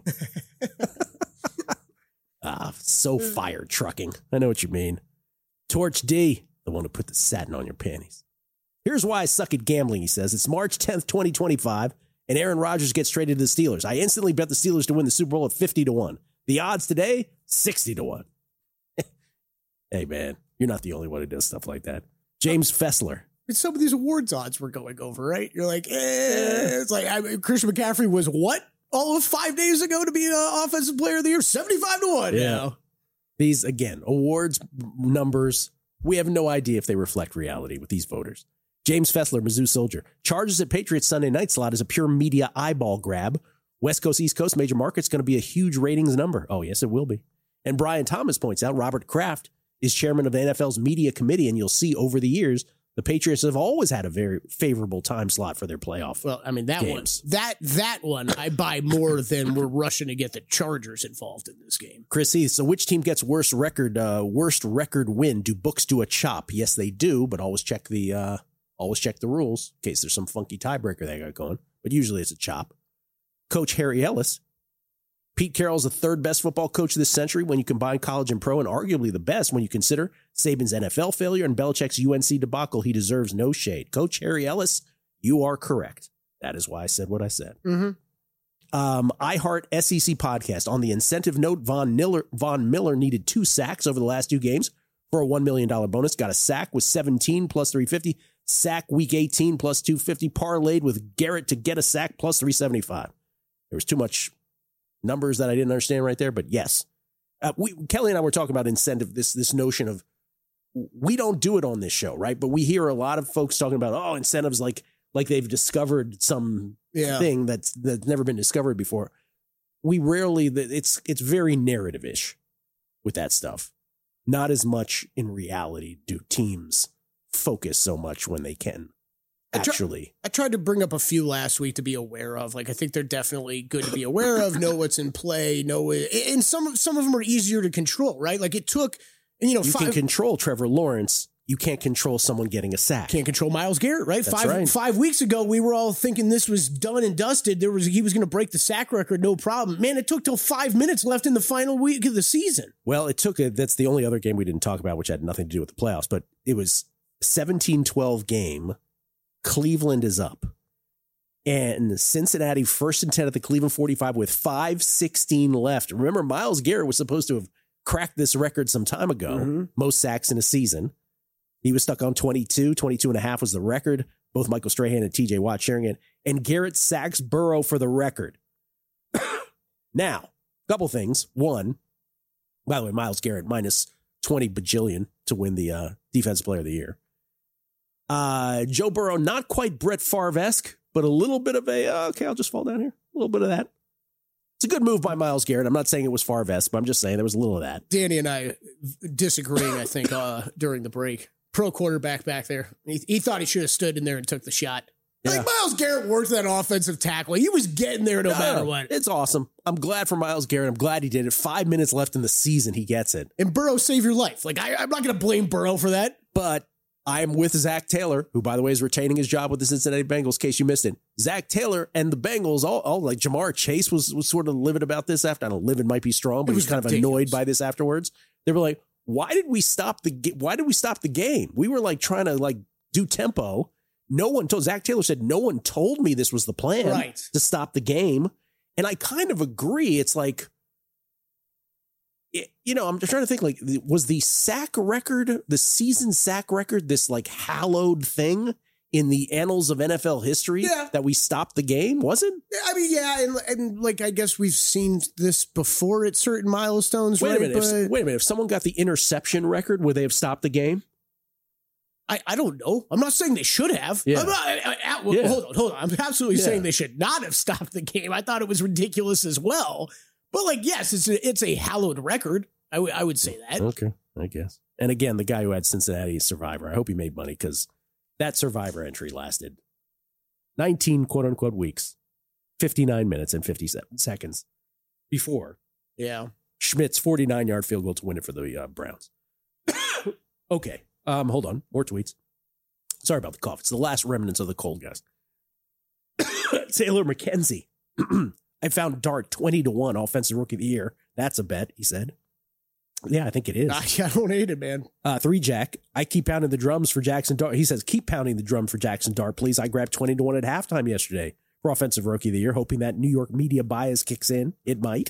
S4: ah, so fire trucking. I know what you mean. Torch D, the one who put the satin on your panties. Here's why I suck at gambling, he says. It's March tenth, twenty twenty-five, and Aaron Rodgers gets traded to the Steelers. I instantly bet the Steelers to win the Super Bowl at fifty to one. The odds today, sixty to one. Hey, man, you're not the only one who does stuff like that. James Fessler.
S5: some of these awards odds we're going over, right? You're like, eh. It's like I mean, Christian McCaffrey was what? All of five days ago to be uh, Offensive Player of the Year? seventy-five to one.
S4: Yeah.
S5: You know?
S4: These, again, awards numbers, we have no idea if they reflect reality with these voters. James Fessler, Mizzou Soldier. Chargers at Patriots Sunday night slot is a pure media eyeball grab. West Coast, East Coast, major markets going to be a huge ratings number. Oh, yes, it will be. And Brian Thomas points out Robert Kraft is chairman of the N F L's media committee, and you'll see over the years, the Patriots have always had a very favorable time slot for their playoff.
S5: Well, I mean, that
S4: games.
S5: one, that, that one, I buy more than we're rushing to get the Chargers involved in this game.
S4: Chris Heath, so which team gets worst record, uh, worst record win? Do books do a chop? Yes, they do, but always check the, uh, always check the rules in case there's some funky tiebreaker they got going, but usually it's a chop. Coach Harry Ellis. Pete Carroll's the third best football coach of this century when you combine college and pro, and arguably the best when you consider Saban's N F L failure and Belichick's U N C debacle. He deserves no shade. Coach Harry Ellis, you are correct. That is why I said what I said.
S5: Mm-hmm.
S4: Um, iHeart S E C podcast. On the incentive note, Von Miller, Von Miller needed two sacks over the last two games for a one million dollars bonus. Got a sack with seventeen plus three fifty. Sack week eighteen plus two fifty. Parlayed with Garrett to get a sack plus three seventy-five. There was too much numbers that I didn't understand right there, but yes. Uh, we, Kelly and I were talking about incentive, this this notion of we don't do it on this show, right? But we hear a lot of folks talking about, oh, incentives like like they've discovered some
S5: Yeah.
S4: thing that's that's never been discovered before. We rarely, it's it's very narrative-ish with that stuff. Not as much in reality do teams focus so much when they can actually.
S5: I tried to bring up a few last week to be aware of. Like, I think they're definitely good to be aware of, know what's in play, know it. And some, some of them are easier to control, right? Like, it took, you know,
S4: You
S5: five,
S4: can control Trevor Lawrence. You can't control someone getting a sack.
S5: Can't control Myles Garrett, right?
S4: That's
S5: five
S4: right.
S5: five weeks ago, we were all thinking this was done and dusted. There was he was going to break the sack record, no problem. Man, it took till five minutes left in the final week of the season.
S4: Well, it took a, that's the only other game we didn't talk about, which had nothing to do with the playoffs, but it was seventeen twelve game. Cleveland is up. And Cincinnati first and ten at the Cleveland forty-five with five sixteen left. Remember, Myles Garrett was supposed to have cracked this record some time ago.
S5: Mm-hmm.
S4: Most sacks in a season. He was stuck on twenty-two. twenty-two and a half was the record. Both Michael Strahan and T J Watt sharing it. And Garrett sacks Burrow for the record. Now, a couple things. One, by the way, Myles Garrett minus twenty bajillion to win the uh, Defensive Player of the Year. Uh, Joe Burrow, not quite Brett Favre-esque, but a little bit of a, uh, okay, I'll just fall down here. A little bit of that. It's a good move by Myles Garrett. I'm not saying it was Favre-esque, but I'm just saying there was a little of that.
S5: Danny and I disagreeing, I think, uh, during the break. Pro quarterback back there. He, he thought he should have stood in there and took the shot.
S4: Yeah.
S5: Like, Myles Garrett worked that offensive tackle. He was getting there no,
S4: No,
S5: matter what.
S4: It's awesome. I'm glad for Myles Garrett. I'm glad he did it. Five minutes left in the season. He gets it.
S5: And Burrow saved your life. Like, I, I'm not going to blame Burrow for that.
S4: But I am with Zach Taylor, who, by the way, is retaining his job with the Cincinnati Bengals, in case you missed it. Zach Taylor and the Bengals, all, all like Jamar Chase was, was sort of livid about this after. I don't know, livid might be strong, but he was kind ridiculous. Of annoyed by this afterwards. They were like, why did we stop the why did we stop the game? We were like trying to like do tempo. No one told, Zach Taylor said, no one told me this was the plan
S5: right.
S4: to stop the game. And I kind of agree. It's like, you know, I'm just trying to think, like, was the sack record, the season sack record, this like hallowed thing in the annals of N F L history
S5: yeah.
S4: that we stopped the game? Was it?
S5: I mean, yeah. And, and like, I guess we've seen this before at certain milestones.
S4: Wait
S5: right?
S4: a minute.
S5: But
S4: If, wait a minute. If someone got the interception record, would they have stopped the game?
S5: I, I don't know. I'm not saying they should have.
S4: Yeah.
S5: I'm not, I, I, I,
S4: yeah.
S5: Hold on, hold on. I'm absolutely
S4: yeah.
S5: saying they should not have stopped the game. I thought it was ridiculous as well. But like, yes, it's a, it's a hallowed record. I, w- I would say that.
S4: Okay, I guess. And again, the guy who had Cincinnati as Survivor, I hope he made money because that Survivor entry lasted nineteen quote unquote weeks, fifty-nine minutes and fifty-seven seconds before
S5: Yeah.
S4: Schmidt's forty-nine yard field goal to win it for the uh, Browns. Okay. Um, hold on. More tweets. Sorry about the cough. It's the last remnants of the cold, guys. Taylor McKenzie. I found Dart twenty to one offensive rookie of the year. That's a bet, he said. Yeah, I think it is.
S5: I, I don't hate it, man.
S4: Uh, three Jack. I keep pounding the drums for Jackson Dart. He says, keep pounding the drum for Jackson Dart, please. I grabbed twenty to one at halftime yesterday for offensive rookie of the year, hoping that New York media bias kicks in. It might.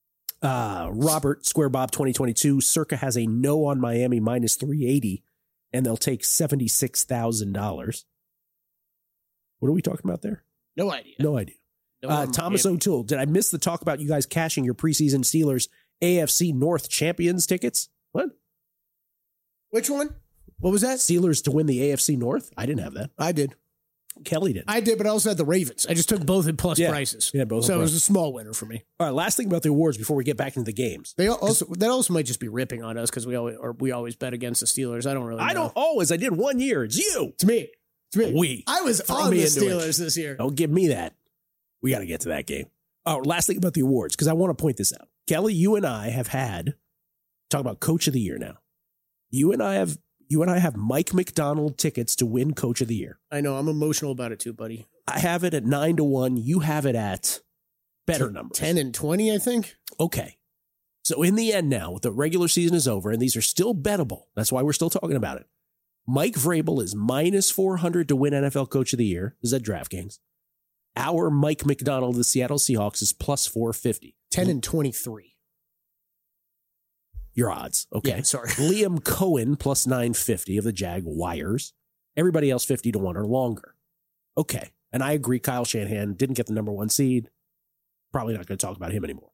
S4: Uh, Robert, Square Bob twenty twenty-two. Circa has a no on Miami minus three eighty and they'll take seventy-six thousand dollars. What are we talking about there?
S5: No idea.
S4: No idea.
S5: No
S4: Uh, Thomas O'Toole, did I miss the talk about you guys cashing your preseason Steelers A F C North champions tickets? What?
S5: Which one? What was that?
S4: Steelers to win the A F C North? I didn't have that.
S5: I did.
S4: Kelly did.
S5: I did, but I also had the Ravens. I just took both at plus
S4: Yeah.
S5: prices.
S4: Yeah, both
S5: So
S4: at
S5: it was
S4: price.
S5: a small winner for me.
S4: All right, last thing about the awards before we get back into the games.
S5: They also that also might just be ripping on us because we always or we always bet against the Steelers. I don't really.
S4: I
S5: know.
S4: don't always. I did one year. It's you.
S5: It's me. It's me.
S4: We.
S5: I was
S4: Throw
S5: on
S4: me
S5: the
S4: into it.
S5: Steelers this year.
S4: Don't give me that. We got to get to that game. Oh, last thing about the awards, because I want to point this out. Kelly, you and I have had, talk about Coach of the Year now. You and I have, you and I have Mike McDonald tickets to win Coach of the Year.
S5: I know. I'm emotional about it too, buddy.
S4: I have it at nine to one. You have it at better numbers.
S5: ten and twenty, I think.
S4: Okay. So in the end now, the regular season is over, and these are still bettable. That's why we're still talking about it. Mike Vrabel is minus four hundred to win N F L Coach of the Year. This is at DraftKings. Our Mike McDonald of the Seattle Seahawks is plus four fifty.
S5: ten and twenty-three.
S4: Your odds. Okay.
S5: Yeah, sorry.
S4: Liam Cohen plus nine fifty of the Jaguars. Everybody else fifty to one or longer. Okay. And I agree, Kyle Shanahan didn't get the number one seed. Probably not going to talk about him anymore.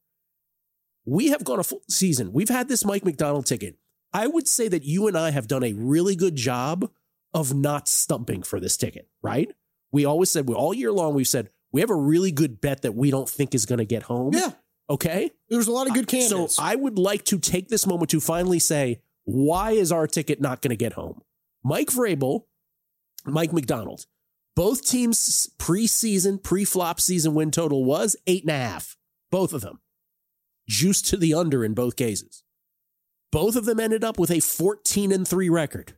S4: We have gone a full season. We've had this Mike McDonald ticket. I would say that you and I have done a really good job of not stumping for this ticket, right? We always said, all year long, we've said, we have a really good bet that we don't think is going to get home.
S5: Yeah.
S4: Okay?
S5: There's a lot of good candidates.
S4: So I would like to take this moment to finally say, why is our ticket not going to get home? Mike Vrabel, Mike McDonald, both teams' preseason, pre-flop season win total was eight and a half. Both of them. Juiced to the under in both cases. Both of them ended up with a fourteen and three record.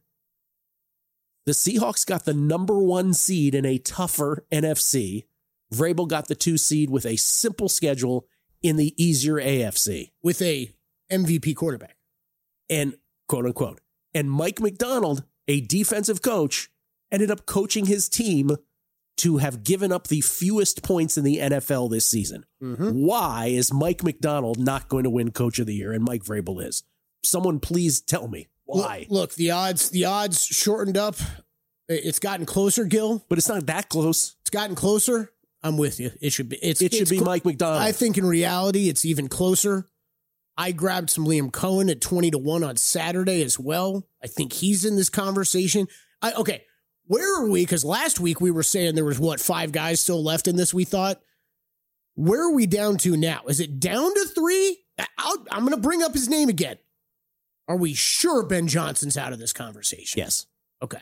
S4: The Seahawks got the number one seed in a tougher N F C. Vrabel got the two seed with a simple schedule in the easier A F C.
S5: With a M V P quarterback.
S4: And quote unquote. And Mike McDonald, a defensive coach, ended up coaching his team to have given up the fewest points in the N F L this season.
S5: Mm-hmm.
S4: Why is Mike McDonald not going to win Coach of the Year and Mike Vrabel is? Someone please tell me why.
S5: Look, look, the odds, the odds shortened up. It's gotten closer, Gil.
S4: But it's not that close.
S5: It's gotten closer. I'm with you. It should be. It's,
S4: It should
S5: it's
S4: be
S5: cl-
S4: Mike McDonald.
S5: I think in reality, it's even closer. I grabbed some Liam Cohen at twenty to one on Saturday as well. I think he's in this conversation. I, okay, where are we? Because last week we were saying there was, what, five guys still left in this, we thought. Where are we down to now? Is it down to three? I'll, I'm going to bring up his name again. Are we sure Ben Johnson's out of this conversation?
S4: Yes.
S5: Okay.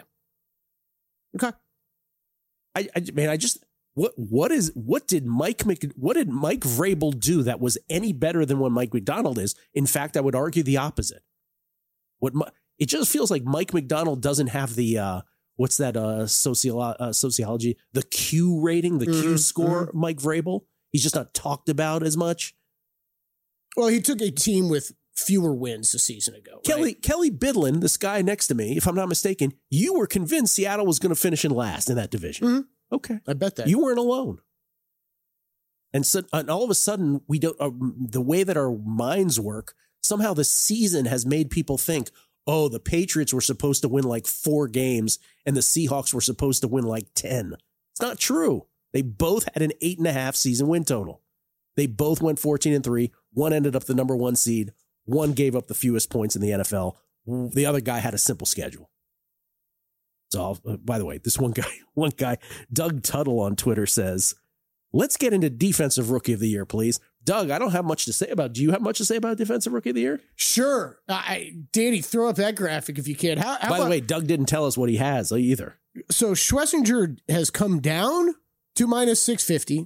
S5: Okay.
S4: I, I man, I just what what is what did Mike Mc, what did Mike Vrabel do that was any better than what Mike McDonald is? In fact, I would argue the opposite. What Mi- it just feels like Mike McDonald doesn't have the uh, what's that uh, sociolo- uh, sociology the Q rating, the
S5: Mm-hmm,
S4: Q score.
S5: mm-hmm.
S4: Mike Vrabel, he's just not talked about as much.
S5: Well, he took a team with fewer wins a season ago. Right?
S4: Kelly Kelly Bidlin, this guy next to me, if I'm not mistaken, you were convinced Seattle was going to finish in last in that division.
S5: Mhm.
S4: Okay,
S5: I bet that.
S4: you weren't alone. And so, and all of a sudden, we don't. Uh, the way that our minds work, somehow the season has made people think, oh, the Patriots were supposed to win like four games, and the Seahawks were supposed to win like ten. It's not true. They both had an eight and a half season win total. They both went fourteen and three. One ended up the number one seed. One gave up the fewest points in the N F L. The other guy had a simple schedule. So, uh, by the way, this one guy, one guy, Doug Tuttle on Twitter says, let's get into Defensive Rookie of the Year, please. Doug, I don't have much to say about. Do you have much to say about Defensive Rookie of the Year?
S5: Sure. I, Danny, throw up that graphic if you can. How, how
S4: By the
S5: about,
S4: way, Doug didn't tell us what he has either.
S5: so Schlesinger has come down to minus six fifty.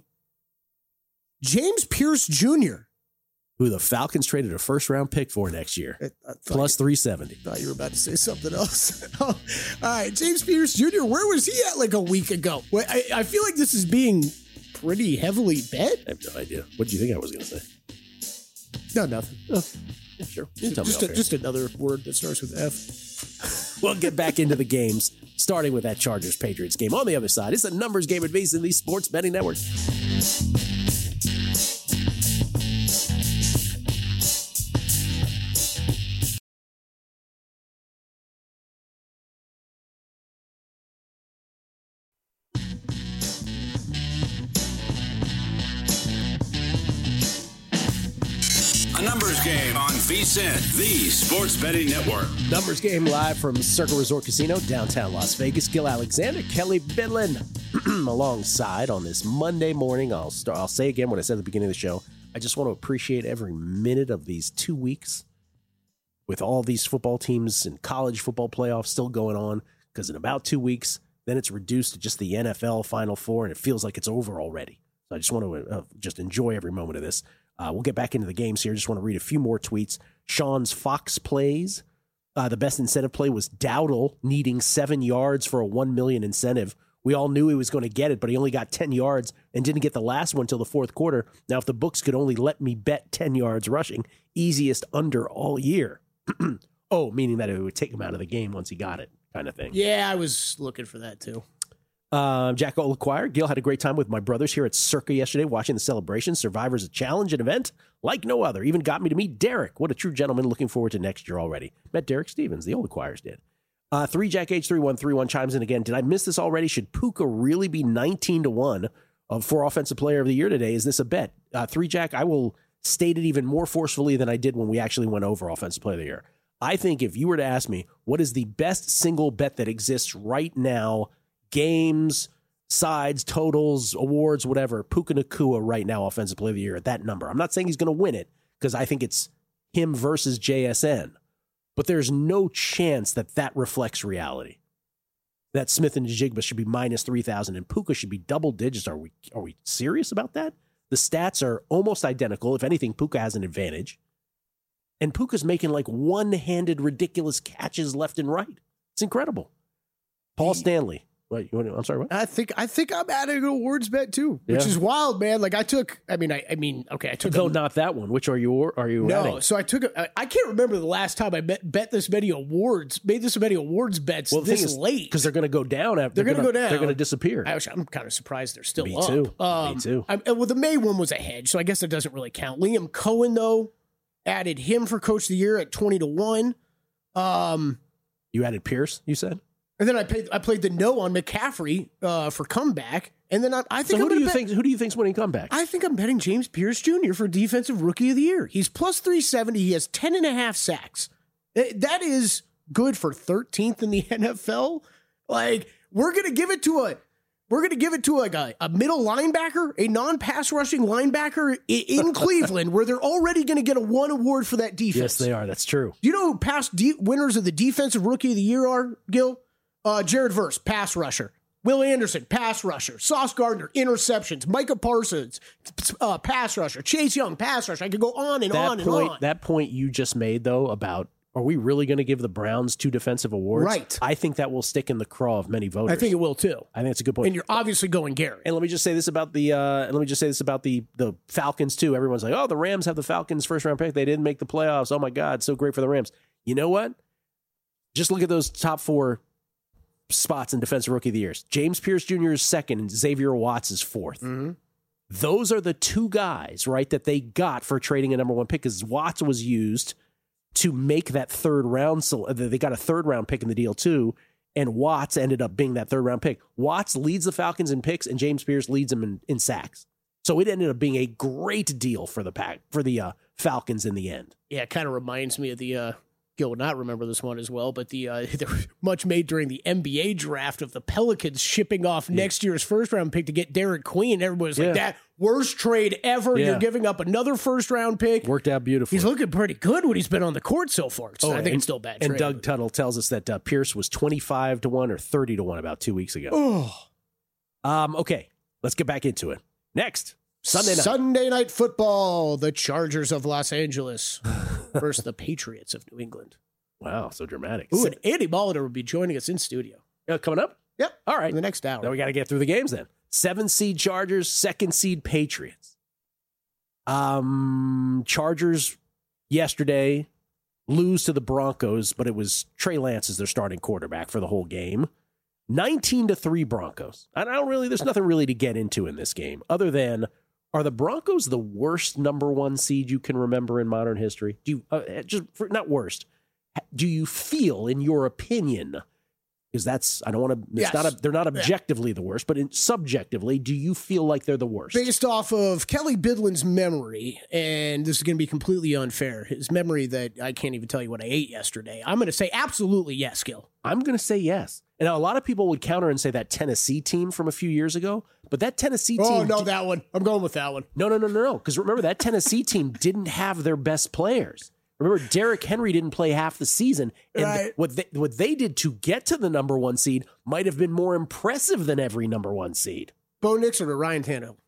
S5: James Pierce Junior
S4: Who the Falcons traded a first round pick for next year.
S5: I, I thought
S4: Plus three seventy.
S5: you, thought you were about to say something else. Oh, all right. James Pierce Junior, where was he at like a week ago? Well, I, I feel like this is being pretty heavily bet.
S4: I have no idea. What do you think I was going to say?
S5: No, nothing. No.
S4: Yeah, sure. You can tell me
S5: Just,
S4: off
S5: a,
S4: air.
S5: just another word that starts with F.
S4: We'll get back into the games, starting with that Chargers-Patriots game. On the other side, it's a numbers game at VSiN, the Sports Betting Network.
S3: Numbers Game on VSiN, the Sports Betting Network.
S4: Numbers Game live from Circle Resort Casino, downtown Las Vegas. Gil Alexander, Kelly Bidlin, alongside on this Monday morning. I'll start. I'll say again what I said at the beginning of the show. I just want to appreciate every minute of these two weeks with all these football teams and college football playoffs still going on, because in about two weeks, then it's reduced to just the N F L Final Four, and it feels like it's over already. So I just want to uh, just enjoy every moment of this. Uh, we'll get back into the games here. Just want to read a few more tweets. Sean's Fox plays. Uh, the best incentive play was Dowdle needing seven yards for a one million dollars incentive. We all knew he was going to get it, but he only got ten yards and didn't get the last one until the fourth quarter. Now, if the books could only let me bet ten yards rushing, easiest under all year. Oh, meaning that it would take him out of the game once he got it, kind of thing.
S5: Yeah, I was looking for that too.
S4: Um, Jack Olaquire, Gil had a great time with my brothers here at Circa yesterday watching the celebration. Survivor's a challenge, an event like no other. Even got me to meet Derek. What a true gentleman. Looking forward to next year already. Met Derek Stevens, the Olaquires did. Uh, three Jack H three one three one chimes in again. Did I miss this already? Should Puka really be nineteen to one uh, for Offensive Player of the Year today? Is this a bet? Uh, three Jack, I will state it even more forcefully than I did when we actually went over Offensive Player of the Year. I think if you were to ask me, what is the best single bet that exists right now, games, sides, totals, awards, whatever, Puka Nacua right now, Offensive Player of the Year at that number. I'm not saying he's going to win it because I think it's him versus J S N, but there's no chance that that reflects reality. That Smith and Njigba should be minus three thousand and Puka should be double digits. Are we are we serious about that? The stats are almost identical. If anything, Puka has an advantage. And Puka's making like one-handed ridiculous catches left and right. It's incredible. Paul Stanley. What, you want to, I'm sorry, what?
S5: I think I think I'm adding an awards bet too, which
S4: Yeah.
S5: is wild, man. Like I took, I mean, I, I mean, okay, I took.
S4: Though
S5: a,
S4: not that one. Which are you? Are you?
S5: no,
S4: adding?
S5: so I took. A, I can't remember the last time I bet, bet this many awards, made this many awards bets
S4: Well, the
S5: this
S4: thing is,
S5: late
S4: because they're going to go down. After,
S5: They're gonna
S4: gonna
S5: go down.
S4: They're going to disappear.
S5: I was, I'm kind of surprised they're still
S4: Me
S5: up.
S4: too. Me
S5: Um,
S4: too.
S5: I, well, the May one was a hedge, so I guess that doesn't really count. Liam Cohen though added him for Coach of the Year at twenty to one. Um,
S4: You added Pierce. You said.
S5: and then I played. I played the no on McCaffrey uh, for comeback, and then I, I
S4: So
S5: think
S4: who
S5: I'm
S4: do
S5: gonna
S4: you
S5: bet,
S4: think? Who do you think's winning comeback?
S5: I think I'm betting James Pierce Junior for Defensive Rookie of the Year. He's plus three seventy. He has ten and a half sacks. Eh, That is good for thirteenth in the N F L. Like, we're going to give it to a, we're going to give it to like a, a middle linebacker, a non-pass rushing linebacker i- in Cleveland, where they're already going to get a one award for that defense.
S4: Yes, they are. That's true.
S5: Do you know who past de- winners of the Defensive Rookie of the Year are, Gil? Uh, Jared Verse, pass rusher. Will Anderson, pass rusher. Sauce Gardner, interceptions. Micah Parsons, uh, pass rusher. Chase Young, pass rusher. I could go on and
S4: That
S5: on
S4: point.
S5: and on.
S4: That point you just made though about. Are we really going to give the Browns two defensive awards?
S5: Right.
S4: I think that will stick in the craw of many voters.
S5: I think it will too.
S4: I think it's a good point.
S5: And you're obviously going Garrett.
S4: And let me just say this about the uh, and let me just say this about the the Falcons too. Everyone's like, oh, the Rams have the Falcons first round pick. They didn't make the playoffs. Oh my God, so great for the Rams. You know what? Just look at those top four spots in defensive rookie of the years. James Pierce Junior is second, and Xavier Watts is fourth.
S5: Mm-hmm.
S4: Those are the two guys, right, that they got for trading a number one pick, because Watts was used to make that third round. So they got a third round pick in the deal too. And Watts ended up being that third round pick. Watts leads the Falcons in picks, and James Pierce leads them in, in sacks. So it ended up being a great deal for the pack for the uh, Falcons in the end.
S5: Yeah, it kind of reminds me of the, uh, Gil would not remember this one as well, but the uh, there was much made during the N B A draft of the Pelicans shipping off yeah. next year's first round pick to get Derek Queen. Everybody was
S4: yeah.
S5: like, that worst trade ever.
S4: Yeah.
S5: You're giving up another first round pick.
S4: Worked out beautifully.
S5: He's looking pretty good when he's been on the court so far. So
S4: oh,
S5: I think
S4: and,
S5: it's still a bad
S4: And
S5: trade.
S4: Doug Tuttle tells us that uh, Pierce was twenty-five to one or thirty to one about two weeks ago.
S5: Oh.
S4: Um, okay, let's get back into it. Next, Sunday night.
S5: Sunday night football. The Chargers of Los Angeles versus the Patriots of New England.
S4: Wow, so dramatic.
S5: Ooh, and Andy Molitor will be joining us in studio.
S4: Uh, coming up?
S5: Yep.
S4: All right.
S5: In the next hour.
S4: Now we got to get through the games then. Seven seed Chargers, second seed Patriots. Um, Chargers yesterday lose to the Broncos, but it was Trey Lance as their starting quarterback for the whole game. nineteen to three Broncos. I don't really, there's nothing really to get into in this game other than, are the Broncos the worst number one seed you can remember in modern history? Do you, uh, just for, not worst. Do you feel, in your opinion, Because that's, I don't want to, it's
S5: Yes.
S4: not a, they're not objectively the worst, but in, subjectively, do you feel like they're the worst?
S5: Based off of Kelly Bidlin's memory, and this is going to be completely unfair, his memory that I can't even tell you what I ate yesterday, I'm going to say absolutely yes, Gil.
S4: I'm going to say yes. And now a lot of people would counter and say that Tennessee team from a few years ago, but that Tennessee team.
S5: Oh, no,
S4: di-
S5: that one. I'm going with that one.
S4: No, no, no, no, no. Because remember, that Tennessee team didn't have their best players. Remember, Derrick Henry didn't play half the season. And
S5: Right.
S4: what, they, what they did to get to the number one seed might have been more impressive than every number one seed.
S5: Bo Nix or Ryan Tannehill?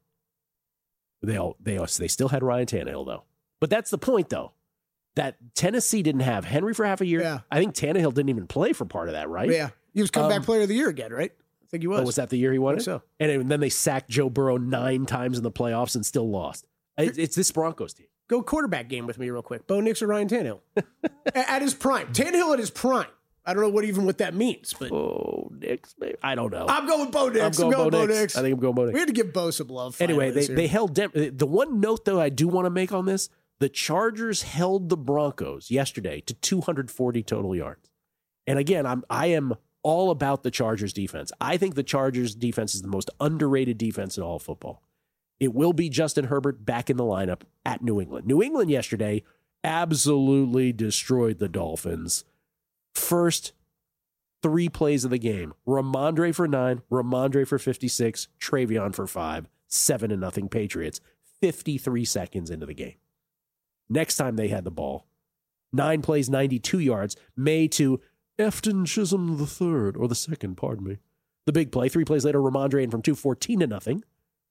S4: They all, they, all, they still had Ryan Tannehill, though. But that's the point, though. That Tennessee didn't have Henry for half a year.
S5: Yeah.
S4: I think Tannehill didn't even play for part of that, right?
S5: Yeah. He was comeback
S4: Um,
S5: player of the year again, right? I think he was.
S4: Oh, was that the year he won
S5: I
S4: it?
S5: think so.
S4: And then they sacked Joe Burrow nine times in the playoffs and still lost. It- It's this Broncos team.
S5: Go quarterback game with me real quick. Bo Nix or Ryan Tannehill? A- at his prime. Tannehill at his prime. I don't know what even what that means, but
S4: Oh, Knicks, maybe. I don't know.
S5: I'm going Bo Nix.
S4: I'm going Bo Nix.
S5: Nix.
S4: I think I'm going Bo Nix.
S5: We had to give Bo some love.
S4: Anyway,
S5: finally
S4: they,
S5: this year.
S4: they held Dem- the one note though I do want to make on this: the Chargers held the Broncos yesterday to two hundred forty total yards. And again, I'm I am all about the Chargers defense. I think the Chargers defense is the most underrated defense in all of football. It will be Justin Herbert back in the lineup at New England. New England yesterday absolutely destroyed the Dolphins. First three plays of the game: Ramondre for nine, Ramondre for fifty-six, Travion for five, seven to nothing Patriots. fifty-three seconds into the game. Next time they had the ball, nine plays, ninety-two yards. May to Efton Chisholm the third, or the second, pardon me. The big play. Three plays later, Ramondre in from two, fourteen to nothing.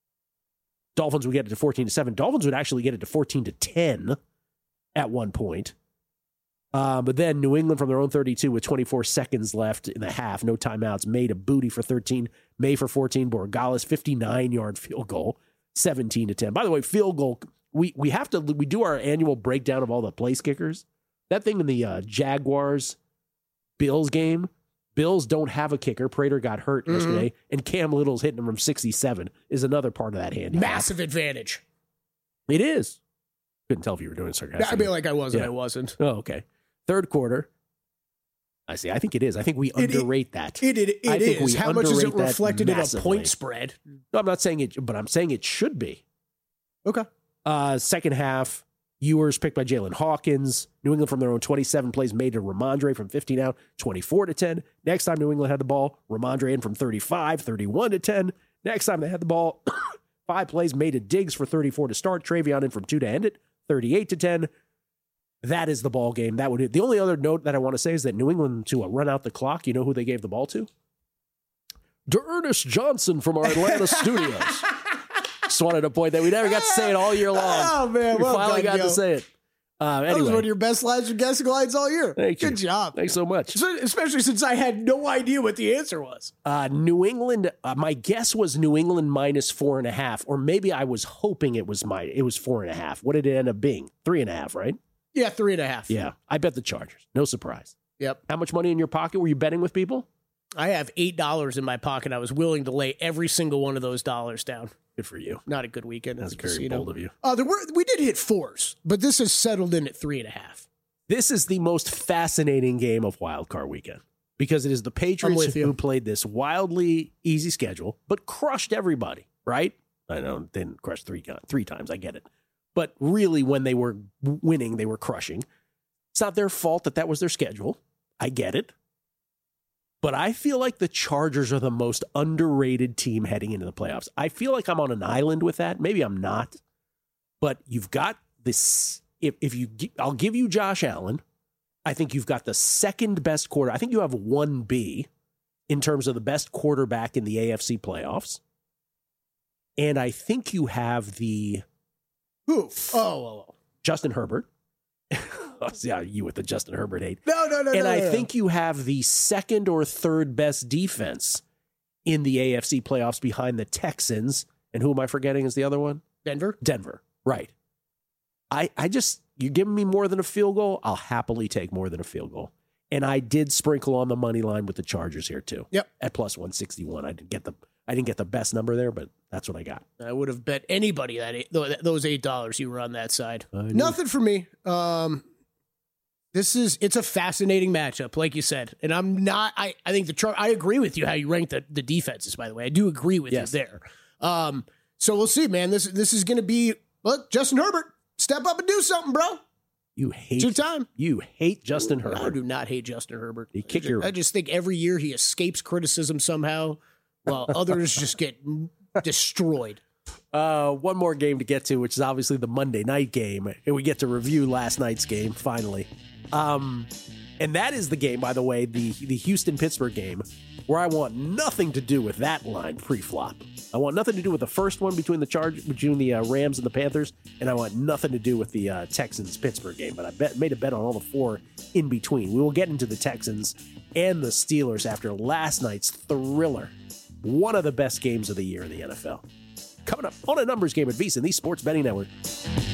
S4: Dolphins would get it to fourteen to seven. Dolphins would actually get it to fourteen to ten at one point. Uh, but then New England from their own thirty-two with twenty-four seconds left in the half, no timeouts, made a booty for thirteen, May for fourteen, Borregales fifty-nine-yard field goal, seventeen to ten. By the way, field goal, we we have to, we do our annual breakdown of all the place kickers. That thing in the uh, Jaguars-Bills game, Bills don't have a kicker. Prater got hurt
S5: Mm-hmm.
S4: yesterday, and Cam Little's hitting him from sixty-seven is another part of that handicap.
S5: massive advantage.
S4: It is. Couldn't tell if you were doing it sarcastically.
S5: I mean, like I was and
S4: Yeah.
S5: I wasn't.
S4: Oh, okay. Third quarter. I see. I think it is. I think we
S5: It-
S4: underrate that.
S5: It, it,
S4: I
S5: it
S4: think
S5: is.
S4: we
S5: How much is it
S4: underrate that
S5: reflected in a
S4: massively.
S5: point spread?
S4: No, I'm not saying it, but I'm saying it should be.
S5: Okay.
S4: Uh, second half, Ewers picked by Jalen Hawkins. New England from their own twenty-seven plays made to Ramondre from fifteen out, twenty-four to ten. Next time New England had the ball, Ramondre in from thirty-five, thirty-one to ten. Next time they had the ball, five plays made to Diggs for thirty-four to start. Travion in from two to end it, thirty-eight to ten. That is the ball game. That would the only other note that I want to say is that New England to uh, run out the clock. You know who they gave the ball to? D'Ernest Johnson from our Atlanta studios. Just wanted to point that we never got to say it all year long.
S5: Oh, man,
S4: we
S5: well
S4: finally
S5: done,
S4: got
S5: yo.
S4: to say it. Uh,
S5: That was
S4: anyway,
S5: one of your best lines and guessing lines all year.
S4: thank you.
S5: Good job.
S4: Thanks so much.
S5: So- Especially since I had no idea what the answer was.
S4: Uh, New England. Uh, my guess was New England minus four and a half, or maybe I was hoping it was my. It was four and a half. What did it end up being? Three and a half, right?
S5: Yeah, three and a half.
S4: Yeah, I bet the Chargers. No surprise.
S5: Yep.
S4: How much money in your pocket were you betting with people?
S5: I have eight dollars in my pocket. I was willing to lay every single one of those dollars down.
S4: Good for you.
S5: Not a good weekend.
S4: That's
S5: at the
S4: very
S5: casino.
S4: bold of you.
S5: Uh, there were we did hit fours, but this has settled in at three and a half.
S4: This is the most fascinating game of Wild Card Weekend because it is the Patriots
S5: with you.
S4: who played this wildly easy schedule, but crushed everybody. Right? I know they didn't crush three three times. I get it, but really, when they were winning, they were crushing. It's not their fault that that was their schedule. I get it. But I feel like the Chargers are the most underrated team heading into the playoffs. I feel like I'm on an island with that. Maybe I'm not. But you've got this. If, if you, gi- I'll give you Josh Allen. I think you've got the second best quarter. I think you have one B in terms of the best quarterback in the A F C playoffs. And I think you have the
S5: Who? Oh, oh, oh.
S4: Justin Herbert. Yeah, you with the Justin Herbert hate.
S5: No, no, no,
S4: And
S5: no,
S4: I
S5: no, no.
S4: think you have the second or third best defense in the A F C playoffs behind the Texans. And who am I forgetting is the other one?
S5: Denver.
S4: Denver. Right. I, I just, you're giving me more than a field goal. I'll happily take more than a field goal. And I did sprinkle on the money line with the Chargers here too.
S5: Yep.
S4: At plus one sixty-one. I didn't get the, I didn't get the best number there, but that's what I got.
S5: I would have bet anybody that eight, tho- those eight dollars you were on that side.
S4: I knew.
S5: Nothing for me. Um, This is it's a fascinating matchup, like you said, and I'm not. I, I think the chart. I agree with you how you rank the, the defenses. By the way, I do agree with
S4: Yes.
S5: you there. Um, so we'll see, man. This this is going to be look. Justin Herbert, step up and do something, bro.
S4: You hate
S5: It's your time.
S4: You hate Justin
S5: I
S4: Herbert.
S5: do not hate Justin Herbert.
S4: You kick your-
S5: I just think every year he escapes criticism somehow, while others just get destroyed.
S4: Uh, one more game to get to, which is obviously the Monday night game, and we get to review last night's game finally. Um, and that is the game, by the way, the the Houston Pittsburgh game, where I want nothing to do with that line pre-flop. I want nothing to do with the first one between the charge between the uh, Rams and the Panthers, and I want nothing to do with the uh, Texans Pittsburgh game. But I bet made a bet on all the four in between. We will get into the Texans and the Steelers after last night's thriller, one of the best games of the year in the N F L. Coming up on a numbers game at VSiN, the Sports Betting Network.